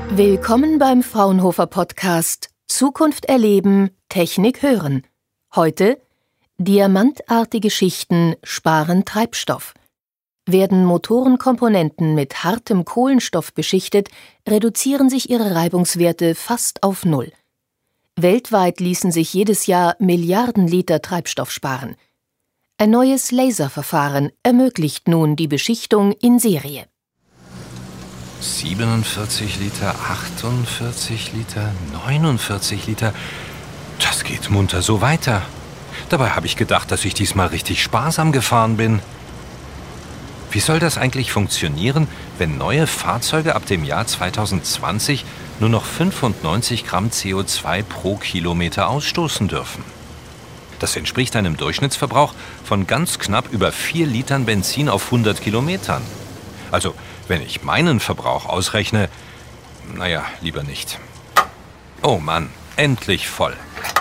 Willkommen beim Fraunhofer Podcast Zukunft erleben, Technik hören. Heute: Diamantartige Schichten sparen Treibstoff. Werden Motorenkomponenten mit hartem Kohlenstoff beschichtet, reduzieren sich ihre Reibungswerte fast auf Null. Weltweit ließen sich jedes Jahr Milliarden Liter Treibstoff sparen. Ein neues Laserverfahren ermöglicht nun die Beschichtung in Serie. 47 Liter, 48 Liter, 49 Liter. Das geht munter so weiter. Dabei habe ich gedacht, dass ich diesmal richtig sparsam gefahren bin. Wie soll das eigentlich funktionieren, wenn neue Fahrzeuge ab dem Jahr 2020 nur noch 95 Gramm CO2 pro Kilometer ausstoßen dürfen? Das entspricht einem Durchschnittsverbrauch von ganz knapp über 4 Litern Benzin auf 100 Kilometern. Also, wenn ich meinen Verbrauch ausrechne, naja, lieber nicht. Oh Mann, endlich voll.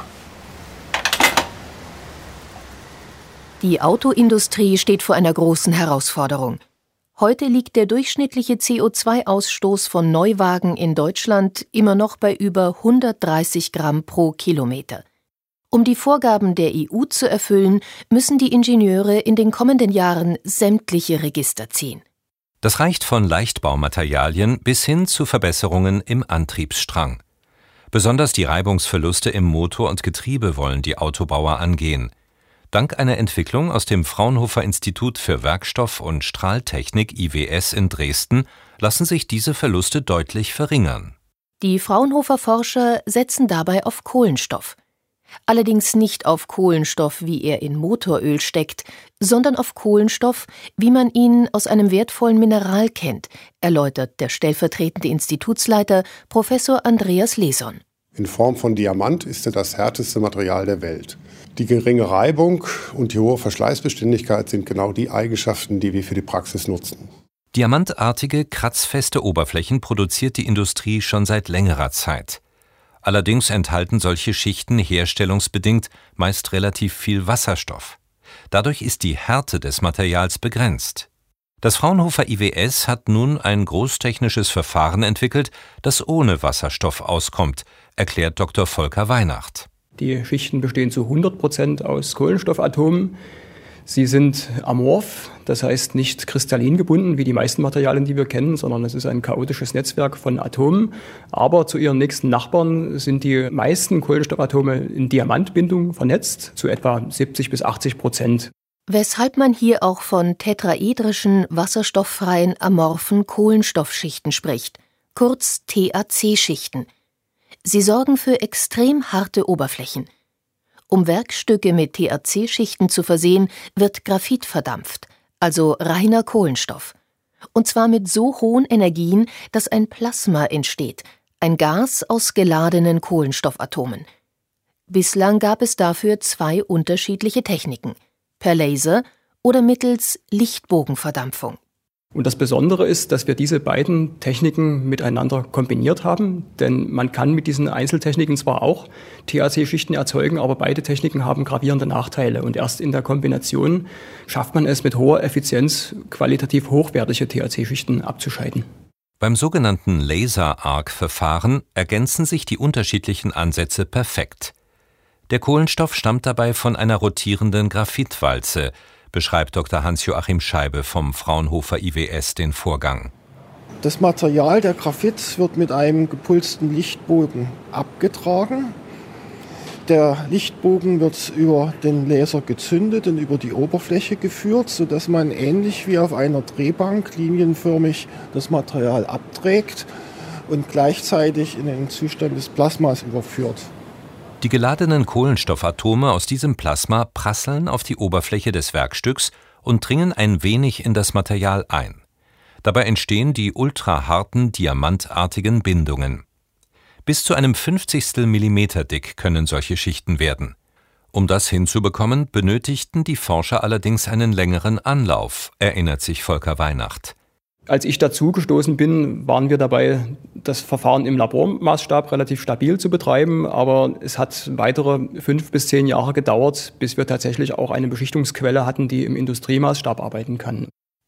Die Autoindustrie steht vor einer großen Herausforderung. Heute liegt der durchschnittliche CO2-Ausstoß von Neuwagen in Deutschland immer noch bei über 130 Gramm pro Kilometer. Um die Vorgaben der EU zu erfüllen, müssen die Ingenieure in den kommenden Jahren sämtliche Register ziehen. Das reicht von Leichtbaumaterialien bis hin zu Verbesserungen im Antriebsstrang. Besonders die Reibungsverluste im Motor und Getriebe wollen die Autobauer angehen. Dank einer Entwicklung aus dem Fraunhofer Institut für Werkstoff- und Strahltechnik IWS in Dresden lassen sich diese Verluste deutlich verringern. Die Fraunhofer Forscher setzen dabei auf Kohlenstoff. Allerdings nicht auf Kohlenstoff, wie er in Motoröl steckt, sondern auf Kohlenstoff, wie man ihn aus einem wertvollen Mineral kennt, erläutert der stellvertretende Institutsleiter Professor Andreas Leson. In Form von Diamant ist er das härteste Material der Welt. Die geringe Reibung und die hohe Verschleißbeständigkeit sind genau die Eigenschaften, die wir für die Praxis nutzen. Diamantartige, kratzfeste Oberflächen produziert die Industrie schon seit längerer Zeit. Allerdings enthalten solche Schichten herstellungsbedingt meist relativ viel Wasserstoff. Dadurch ist die Härte des Materials begrenzt. Das Fraunhofer IWS hat nun ein großtechnisches Verfahren entwickelt, das ohne Wasserstoff auskommt, erklärt Dr. Volker Weihnacht. Die Schichten bestehen zu 100% aus Kohlenstoffatomen. Sie sind amorph, das heißt nicht kristallin gebunden wie die meisten Materialien, die wir kennen, sondern es ist ein chaotisches Netzwerk von Atomen. Aber zu ihren nächsten Nachbarn sind die meisten Kohlenstoffatome in Diamantbindung vernetzt, zu etwa 70-80%. Weshalb man hier auch von tetraedrischen, wasserstofffreien, amorphen Kohlenstoffschichten spricht, kurz TAC-Schichten. Sie sorgen für extrem harte Oberflächen. Um Werkstücke mit TAC-Schichten zu versehen, wird Graphit verdampft, also reiner Kohlenstoff. Und zwar mit so hohen Energien, dass ein Plasma entsteht, ein Gas aus geladenen Kohlenstoffatomen. Bislang gab es dafür 2 unterschiedliche Techniken: per Laser oder mittels Lichtbogenverdampfung. Und das Besondere ist, dass wir diese beiden Techniken miteinander kombiniert haben, denn man kann mit diesen Einzeltechniken zwar auch TAC-Schichten erzeugen, aber beide Techniken haben gravierende Nachteile. Und erst in der Kombination schafft man es mit hoher Effizienz, qualitativ hochwertige TAC-Schichten abzuscheiden. Beim sogenannten Laser-Arc-Verfahren ergänzen sich die unterschiedlichen Ansätze perfekt. Der Kohlenstoff stammt dabei von einer rotierenden Graphitwalze, beschreibt Dr. Hans-Joachim Scheibe vom Fraunhofer IWS den Vorgang. Das Material, der Graphit, wird mit einem gepulsten Lichtbogen abgetragen. Der Lichtbogen wird über den Laser gezündet und über die Oberfläche geführt, sodass man ähnlich wie auf einer Drehbank linienförmig das Material abträgt und gleichzeitig in den Zustand des Plasmas überführt. Die geladenen Kohlenstoffatome aus diesem Plasma prasseln auf die Oberfläche des Werkstücks und dringen ein wenig in das Material ein. Dabei entstehen die ultraharten, diamantartigen Bindungen. Bis zu einem 50. Millimeter dick können solche Schichten werden. Um das hinzubekommen, benötigten die Forscher allerdings einen längeren Anlauf, erinnert sich Volker Weihnacht. Als ich dazu gestoßen bin, waren wir dabei, das Verfahren im Labormaßstab relativ stabil zu betreiben, aber es hat weitere 5 bis 10 Jahre gedauert, bis wir tatsächlich auch eine Beschichtungsquelle hatten, die im Industriemaßstab arbeiten kann.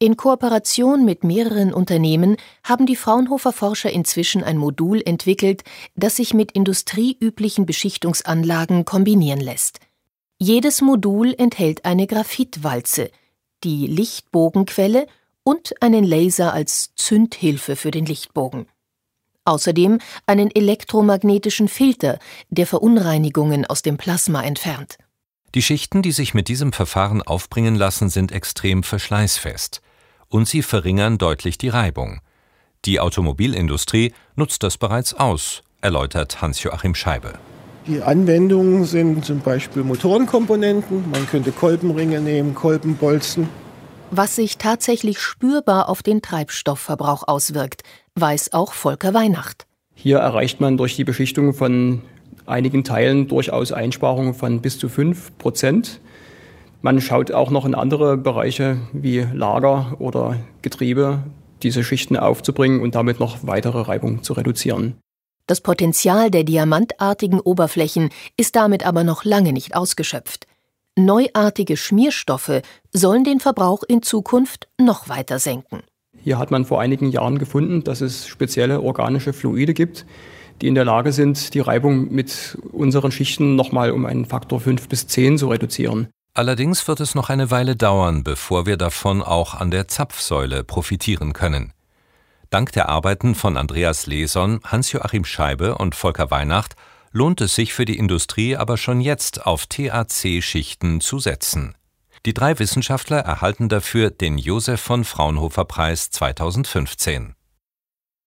In Kooperation mit mehreren Unternehmen haben die Fraunhofer-Forscher inzwischen ein Modul entwickelt, das sich mit industrieüblichen Beschichtungsanlagen kombinieren lässt. Jedes Modul enthält eine Graphitwalze, die Lichtbogenquelle und einen Laser als Zündhilfe für den Lichtbogen. Außerdem einen elektromagnetischen Filter, der Verunreinigungen aus dem Plasma entfernt. Die Schichten, die sich mit diesem Verfahren aufbringen lassen, sind extrem verschleißfest. Und sie verringern deutlich die Reibung. Die Automobilindustrie nutzt das bereits aus, erläutert Hans-Joachim Scheibe. Die Anwendungen sind zum Beispiel Motorenkomponenten, man könnte Kolbenringe nehmen, Kolbenbolzen. Was sich tatsächlich spürbar auf den Treibstoffverbrauch auswirkt, weiß auch Volker Weihnacht. Hier erreicht man durch die Beschichtung von einigen Teilen durchaus Einsparungen von bis zu 5%. Man schaut auch noch in andere Bereiche wie Lager oder Getriebe, diese Schichten aufzubringen und damit noch weitere Reibung zu reduzieren. Das Potenzial der diamantartigen Oberflächen ist damit aber noch lange nicht ausgeschöpft. Neuartige Schmierstoffe sollen den Verbrauch in Zukunft noch weiter senken. Hier hat man vor einigen Jahren gefunden, dass es spezielle organische Fluide gibt, die in der Lage sind, die Reibung mit unseren Schichten nochmal um einen Faktor 5 bis 10 zu reduzieren. Allerdings wird es noch eine Weile dauern, bevor wir davon auch an der Zapfsäule profitieren können. Dank der Arbeiten von Andreas Leson, Hans-Joachim Scheibe und Volker Weihnacht lohnt es sich für die Industrie aber schon jetzt auf TAC-Schichten zu setzen. Die 3 Wissenschaftler erhalten dafür den Josef von Fraunhofer Preis 2015.